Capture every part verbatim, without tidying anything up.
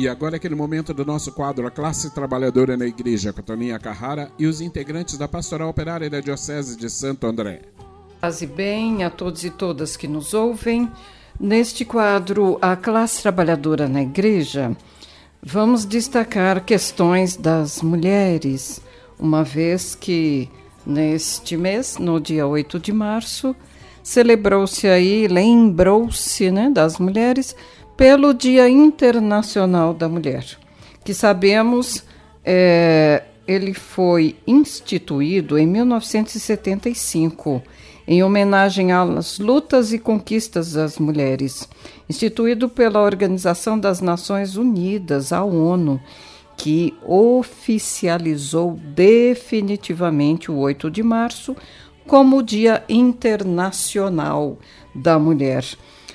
E agora é aquele momento do nosso quadro A Classe Trabalhadora na Igreja, com a Toninha Carrara e os integrantes da Pastoral Operária da Diocese de Santo André. Paz e bem a todos e todas que nos ouvem. Neste quadro A Classe Trabalhadora na Igreja, vamos destacar questões das mulheres, uma vez que neste mês, no dia oito de março, celebrou-se aí, lembrou-se, né, das mulheres pelo Dia Internacional da Mulher, que sabemos, é, ele foi instituído em mil novecentos e setenta e cinco, em homenagem às lutas e conquistas das mulheres, instituído pela Organização das Nações Unidas, a ONU, que oficializou definitivamente o oito de março como o Dia Internacional da Mulher.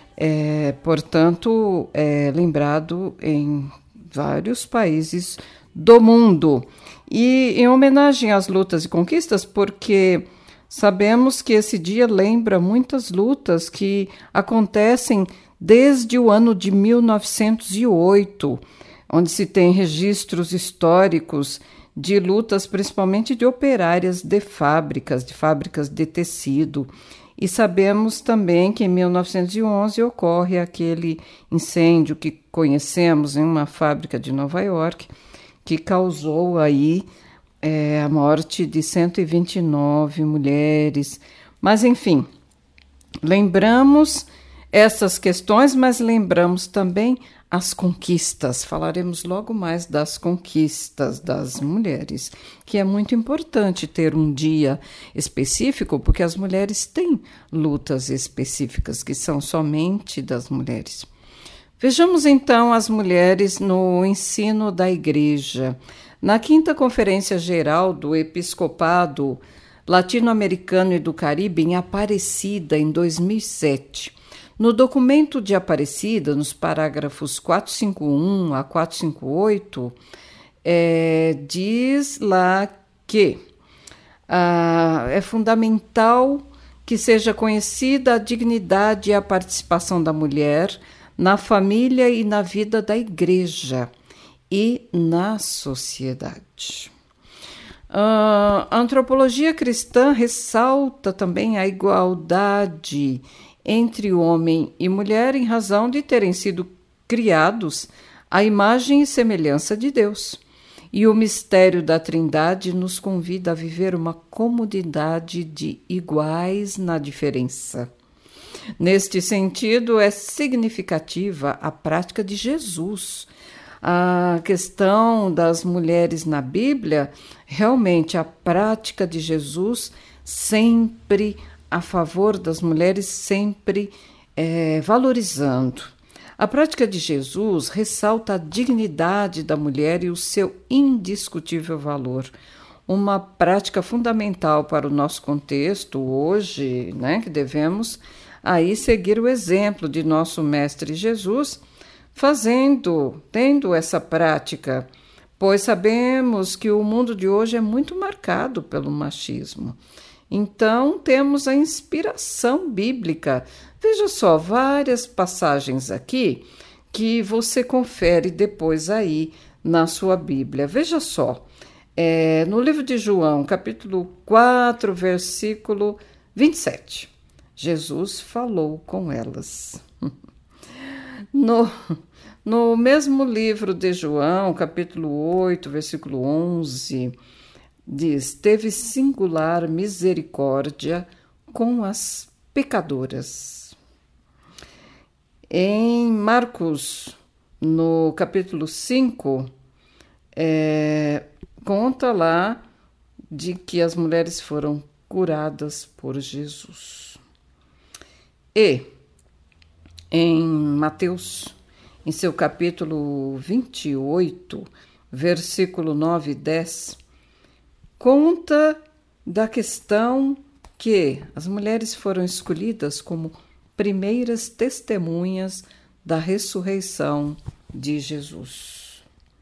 É, portanto, é lembrado em vários países do mundo. E em homenagem às lutas e conquistas, porque sabemos que esse dia lembra muitas lutas que acontecem desde o ano de mil novecentos e oito, onde se tem registros históricos de lutas, principalmente de operárias de fábricas, de fábricas de tecido. E sabemos também que em mil novecentos e onze ocorre aquele incêndio que conhecemos em uma fábrica de Nova York, que causou aí é, a morte de cento e vinte e nove mulheres. Mas, enfim, lembramos essas questões, mas lembramos também as conquistas. Falaremos logo mais das conquistas das mulheres, que é muito importante ter um dia específico, porque as mulheres têm lutas específicas que são somente das mulheres. Vejamos então as mulheres no ensino da Igreja. Na quinta Conferência Geral do Episcopado Latino-Americano e do Caribe, em Aparecida, em dois mil e sete, no documento de Aparecida, nos parágrafos quatrocentos e cinquenta e um a quatrocentos e cinquenta e oito, é, diz lá que ah, é fundamental que seja conhecida a dignidade e a participação da mulher na família e na vida da Igreja e na sociedade. Ah, a antropologia cristã ressalta também a igualdade entre homem e mulher em razão de terem sido criados à imagem e semelhança de Deus. E o mistério da Trindade nos convida a viver uma comunidade de iguais na diferença. Neste sentido, é significativa a prática de Jesus. A questão das mulheres na Bíblia, realmente a prática de Jesus sempre a favor das mulheres, sempre é, valorizando. A prática de Jesus ressalta a dignidade da mulher e o seu indiscutível valor. Uma prática fundamental para o nosso contexto hoje, né, que devemos aí seguir o exemplo de nosso Mestre Jesus, fazendo, tendo essa prática, pois sabemos que o mundo de hoje é muito marcado pelo machismo. Então, temos a inspiração bíblica. Veja só, várias passagens aqui que você confere depois aí na sua Bíblia. Veja só, é, no livro de João, capítulo quatro, versículo vinte e sete, Jesus falou com elas. No, no mesmo livro de João, capítulo oito, versículo onze, diz: teve singular misericórdia com as pecadoras. Em Marcos, no capítulo cinco, é, conta lá de que as mulheres foram curadas por Jesus. E em Mateus, em seu capítulo vinte e oito, versículo nove e dez, conta da questão que as mulheres foram escolhidas como primeiras testemunhas da ressurreição de Jesus.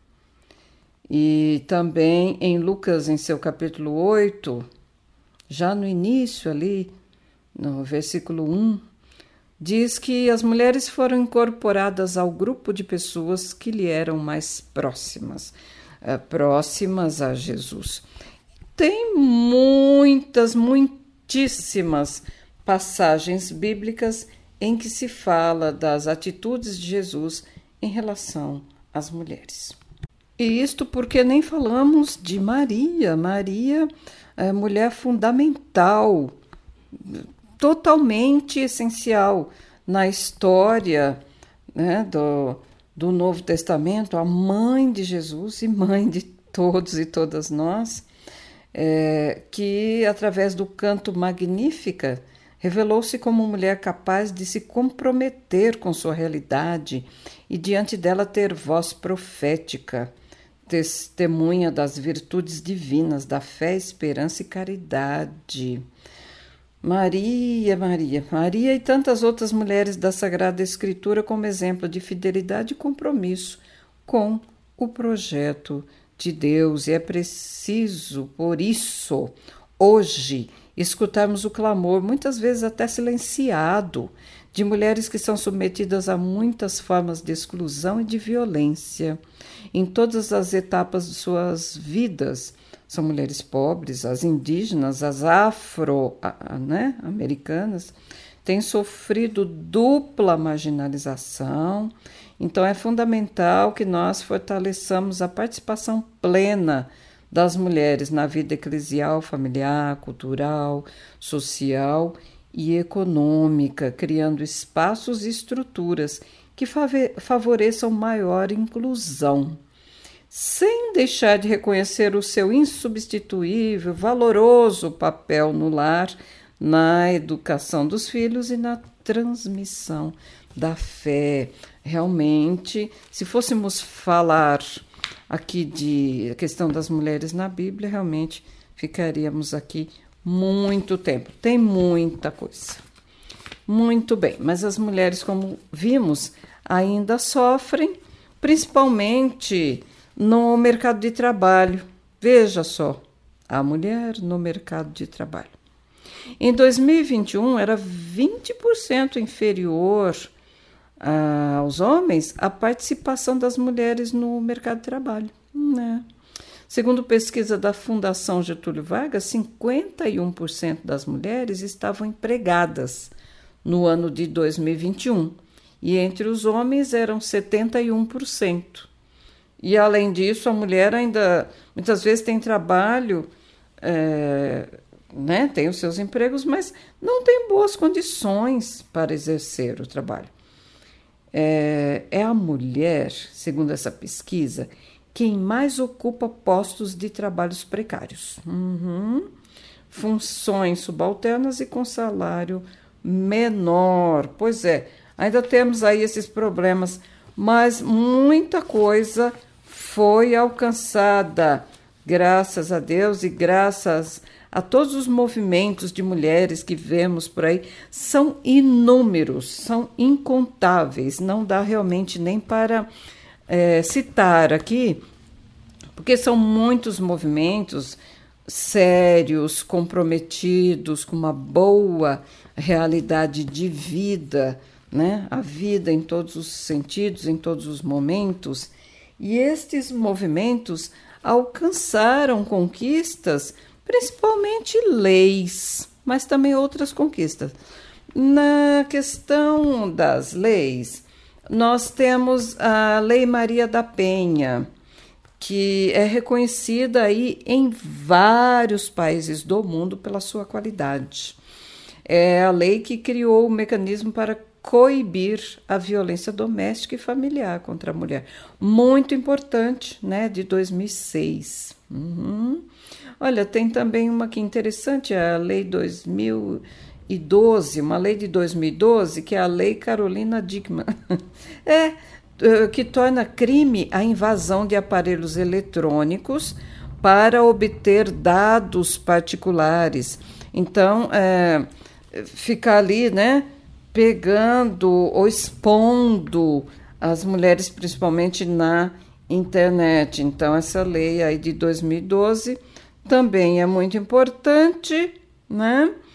E também em Lucas, em seu capítulo oito, já no início ali, no versículo um, diz que as mulheres foram incorporadas ao grupo de pessoas que lhe eram mais próximas, uh, próximas a Jesus. Tem muitas, muitíssimas passagens bíblicas em que se fala das atitudes de Jesus em relação às mulheres. E isto porque nem falamos de Maria. Maria é mulher fundamental, totalmente essencial na história, né, do, do Novo Testamento, a mãe de Jesus e mãe de todos e todas nós, é, que através do canto Magnífica revelou-se como mulher capaz de se comprometer com sua realidade e diante dela ter voz profética, testemunha das virtudes divinas, da fé, esperança e caridade. Maria, Maria, Maria e tantas outras mulheres da Sagrada Escritura como exemplo de fidelidade e compromisso com o projeto de Deus. E é preciso, por isso, hoje, escutarmos o clamor, muitas vezes até silenciado, de mulheres que são submetidas a muitas formas de exclusão e de violência em todas as etapas de suas vidas. São mulheres pobres, as indígenas, as afro-americanas, né, têm sofrido dupla marginalização. Então, é fundamental que nós fortaleçamos a participação plena das mulheres na vida eclesial, familiar, cultural, social e econômica, criando espaços e estruturas que favoreçam maior inclusão, sem deixar de reconhecer o seu insubstituível, valoroso papel no lar, na educação dos filhos e na transmissão da fé. Realmente, se fôssemos falar aqui de a questão das mulheres na Bíblia, realmente ficaríamos aqui muito tempo. Tem muita coisa. Muito bem, mas as mulheres, como vimos, ainda sofrem, principalmente no mercado de trabalho. Veja só, a mulher no mercado de trabalho. Em dois mil e vinte e um, era vinte por cento inferior ah, aos homens a participação das mulheres no mercado de trabalho, né? Segundo pesquisa da Fundação Getúlio Vargas, cinquenta e um por cento das mulheres estavam empregadas no ano de dois mil e vinte e um, e entre os homens eram setenta e um por cento. E, além disso, a mulher ainda, muitas vezes, tem trabalho, é, né, tem os seus empregos, mas não tem boas condições para exercer o trabalho. É, é a mulher, segundo essa pesquisa, quem mais ocupa postos de trabalhos precários. Uhum. Funções subalternas e com salário menor. Pois é, ainda temos aí esses problemas, mas muita coisa foi alcançada, graças a Deus e graças a todos os movimentos de mulheres que vemos por aí. São inúmeros, são incontáveis, não dá realmente nem para é, citar aqui, porque são muitos movimentos sérios, comprometidos com uma boa realidade de vida, né? A vida em todos os sentidos, em todos os momentos. E estes movimentos alcançaram conquistas, principalmente leis, mas também outras conquistas. Na questão das leis, nós temos a Lei Maria da Penha, que é reconhecida aí em vários países do mundo pela sua qualidade. É a lei que criou o mecanismo para coibir a violência doméstica e familiar contra a mulher. Muito importante, né? De dois mil e seis. Uhum. Olha, tem também uma que interessante, a Lei dois mil e doze, uma lei de dois mil e doze, que é a Lei Carolina Dickmann. É, que torna crime a invasão de aparelhos eletrônicos para obter dados particulares. Então, é, ficar ali, né, pegando ou expondo as mulheres, principalmente na internet. Então, essa lei aí de dois mil e doze também é muito importante, né?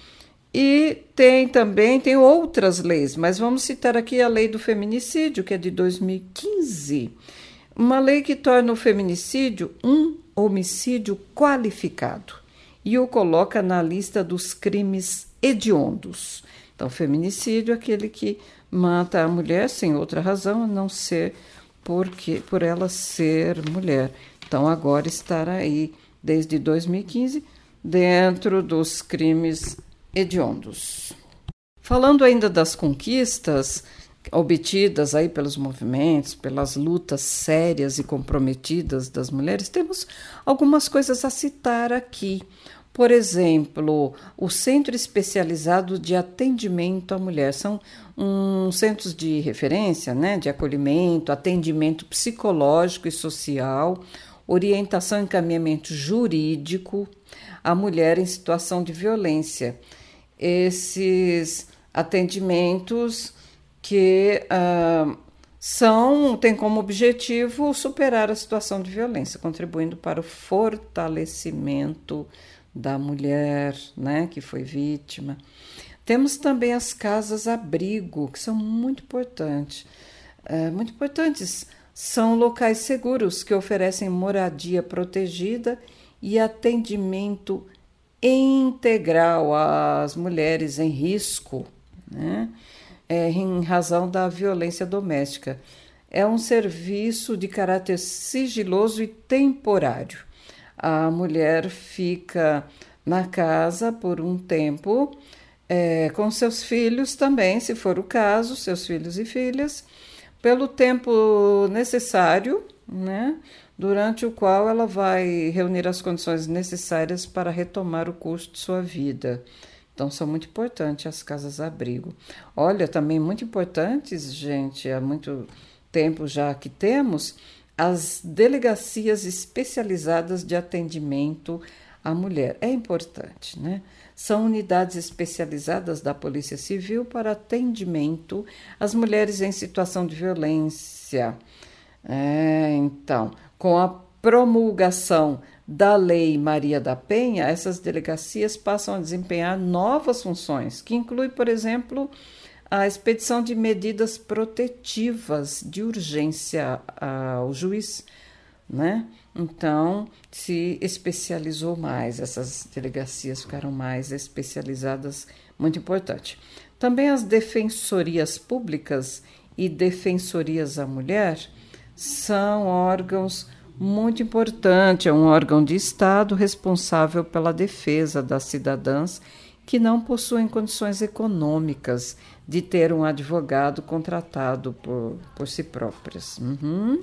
E tem também, tem outras leis, mas vamos citar aqui a lei do feminicídio, que é de dois mil e quinze. Uma lei que torna o feminicídio um homicídio qualificado e o coloca na lista dos crimes hediondos. Então, feminicídio é aquele que mata a mulher sem outra razão, a não ser porque, por ela ser mulher. Então, agora estará aí, desde dois mil e quinze, dentro dos crimes hediondos. Falando ainda das conquistas obtidas aí pelos movimentos, pelas lutas sérias e comprometidas das mulheres, temos algumas coisas a citar aqui. Por exemplo, o Centro Especializado de Atendimento à Mulher. São um, centros de referência, né, de acolhimento, atendimento psicológico e social, orientação e encaminhamento jurídico à mulher em situação de violência. Esses atendimentos que uh, são, têm como objetivo superar a situação de violência, contribuindo para o fortalecimento da mulher, né, que foi vítima. Temos também as casas-abrigo, que são muito importantes. Uh, muito importantes. São locais seguros que oferecem moradia protegida e atendimento integral às mulheres em risco, né? É, em razão da violência doméstica. É um serviço de caráter sigiloso e temporário. A mulher fica na casa por um tempo, é, com seus filhos também, se for o caso, seus filhos e filhas, pelo tempo necessário, né? Durante o qual ela vai reunir as condições necessárias para retomar o curso de sua vida. Então, são muito importantes as casas-abrigo. Olha, também muito importantes, gente, há muito tempo já que temos, as delegacias especializadas de atendimento à mulher. É importante, né? São unidades especializadas da Polícia Civil para atendimento às mulheres em situação de violência. É, então, com a promulgação da Lei Maria da Penha, essas delegacias passam a desempenhar novas funções, que inclui, por exemplo, a expedição de medidas protetivas de urgência ao juiz, né? Então, se especializou mais, essas delegacias ficaram mais especializadas, muito importante. Também as defensorias públicas e defensorias à mulher são órgãos muito importantes, é um órgão de Estado responsável pela defesa das cidadãs que não possuem condições econômicas de ter um advogado contratado por, por si próprias. Uhum.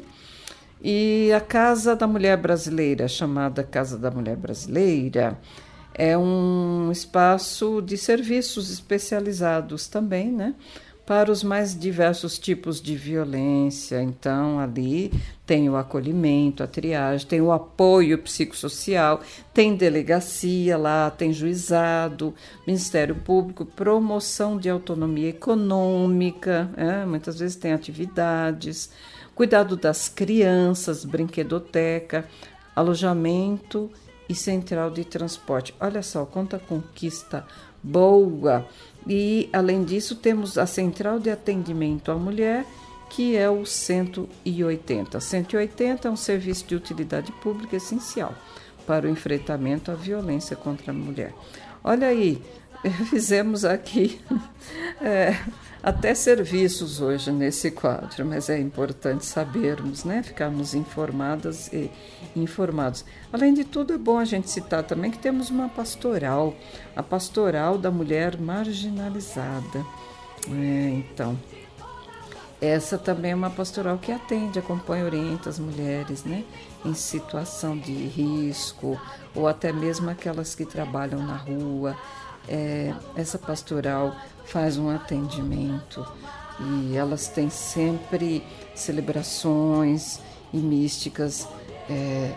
E a Casa da Mulher Brasileira, chamada Casa da Mulher Brasileira, é um espaço de serviços especializados também, né, para os mais diversos tipos de violência. Então, ali tem o acolhimento, a triagem, tem o apoio psicossocial, tem delegacia lá, tem juizado, Ministério Público, promoção de autonomia econômica, é, muitas vezes tem atividades, cuidado das crianças, brinquedoteca, alojamento e central de transporte. Olha só, quanta conquista boa! E, além disso, temos a Central de Atendimento à Mulher, que é o cento e oitenta. cento e oitenta é um serviço de utilidade pública essencial para o enfrentamento à violência contra a mulher. Olha aí, fizemos aqui é, até serviços hoje nesse quadro, mas é importante sabermos, né? Ficarmos informadas e informados. Além de tudo, é bom a gente citar também que temos uma pastoral, a pastoral da mulher marginalizada. É, então, essa também é uma pastoral que atende, acompanha, orienta as mulheres, né, em situação de risco, ou até mesmo aquelas que trabalham na rua. É, essa pastoral faz um atendimento e elas têm sempre celebrações e místicas é,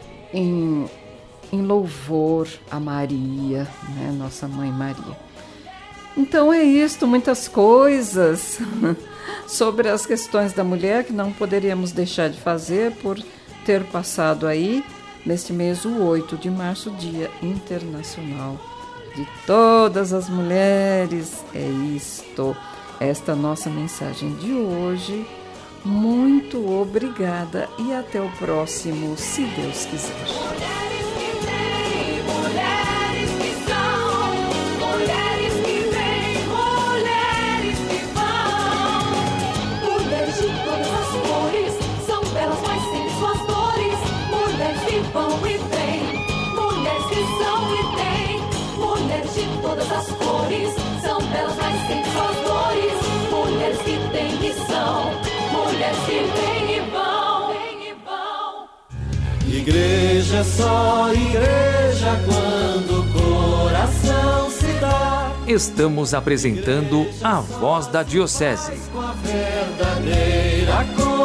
em, em louvor a Maria, né, nossa Mãe Maria. Então é isto, muitas coisas sobre as questões da mulher que não poderíamos deixar de fazer por ter passado aí, neste mês, o oito de março, Dia Internacional de todas as mulheres. É isto, esta nossa mensagem de hoje. Muito obrigada e até o próximo, se Deus quiser. Mulheres que vêm, mulheres que são, mulheres que vêm, mulheres que vão. Mulheres de todas as cores, são belas, mas têm suas dores. Mulheres que vão e vêm, mulheres que são e têm. Mulheres de todas as cores, são belas, mas têm suas dores. Mulheres que têm e são, mulheres que vêm e vão, vêm e vão. Igreja é só igreja quando o coração se dá. Estamos apresentando a Voz da Diocese. Com a verdadeira